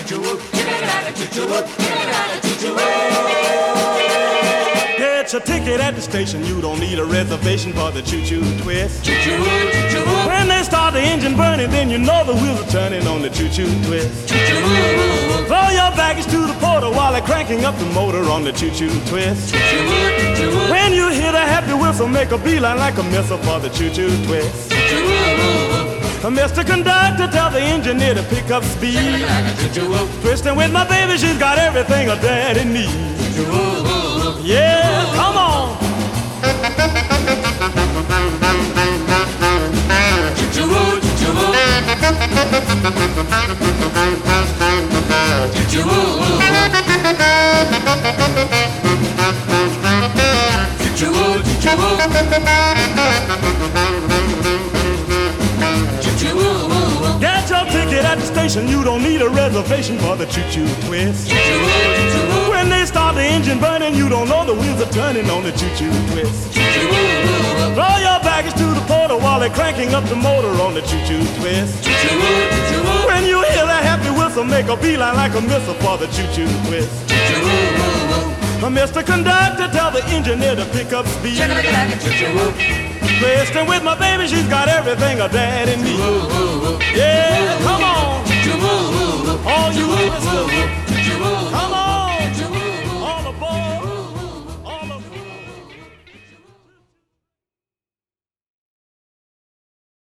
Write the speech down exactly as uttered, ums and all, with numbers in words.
Get your ticket at the station, you don't need a reservation for the choo-choo twist. When they start the engine burning, then you know the wheels are turning on the choo-choo twist. Throw your baggage to the porter while they're cranking up the motor on the choo-choo twist. When you hear the happy whistle, make a beeline like a missile for the choo-choo twist. Mister Conductor, tell the engineer to pick up speed. Twisting with my baby, she's got everything a daddy needs. Yeah, come on. Get your ticket at the station, you don't need a reservation for the choo-choo twist. When they start the engine burning, you don't know the wheels are turning on the choo-choo twist. Throw your baggage to the porter while they're cranking up the motor on the choo-choo twist. When you hear that happy whistle, make a beeline like a missile for the choo-choo twist. Mister Conductor, tell the engineer to pick up speed. Twisting with my baby, she's got everything a daddy needs. Yeah, come on.